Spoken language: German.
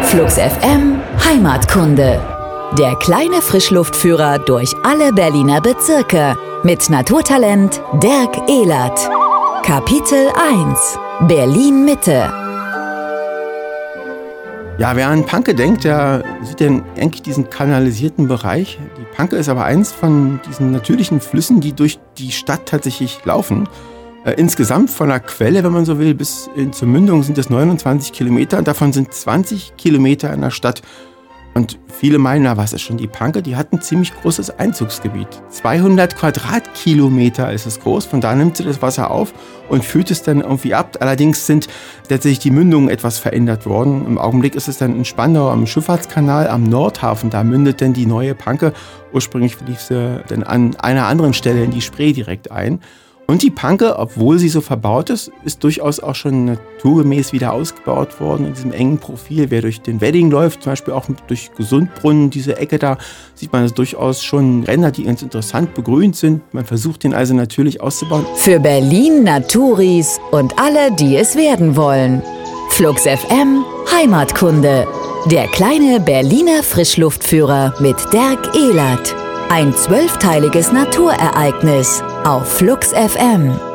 Flux FM Heimatkunde. Der kleine Frischluftführer durch alle Berliner Bezirke mit Naturtalent Dirk Ehlert. Kapitel 1: Berlin Mitte. Ja, wer an Panke denkt, der sieht dann eigentlich diesen kanalisierten Bereich. Die Panke ist aber eins von diesen natürlichen Flüssen, die durch die Stadt tatsächlich laufen. Insgesamt von der Quelle, wenn man so will, bis zur Mündung sind es 29 Kilometer. Und davon sind 20 Kilometer in der Stadt. Und viele meinen, na, was ist schon die Panke? Die hat ein ziemlich großes Einzugsgebiet. 200 Quadratkilometer ist es groß. Von da nimmt sie das Wasser auf und führt es dann irgendwie ab. Allerdings sind tatsächlich die Mündungen etwas verändert worden. Im Augenblick ist es dann in Spandau am Schifffahrtskanal am Nordhafen. Da mündet dann die neue Panke. Ursprünglich lief sie dann an einer anderen Stelle in die Spree direkt ein. Und die Panke, obwohl sie so verbaut ist, ist durchaus auch schon naturgemäß wieder ausgebaut worden in diesem engen Profil. Wer durch den Wedding läuft, zum Beispiel auch durch Gesundbrunnen, diese Ecke da, sieht man durchaus schon Ränder, die ganz interessant begrünt sind. Man versucht den also natürlich auszubauen. Für Berlin Naturis und alle, die es werden wollen. Flux FM Heimatkunde. Der kleine Berliner Frischluftführer mit Dirk Ehlert. Ein 12-teiliges Naturereignis auf Flux FM.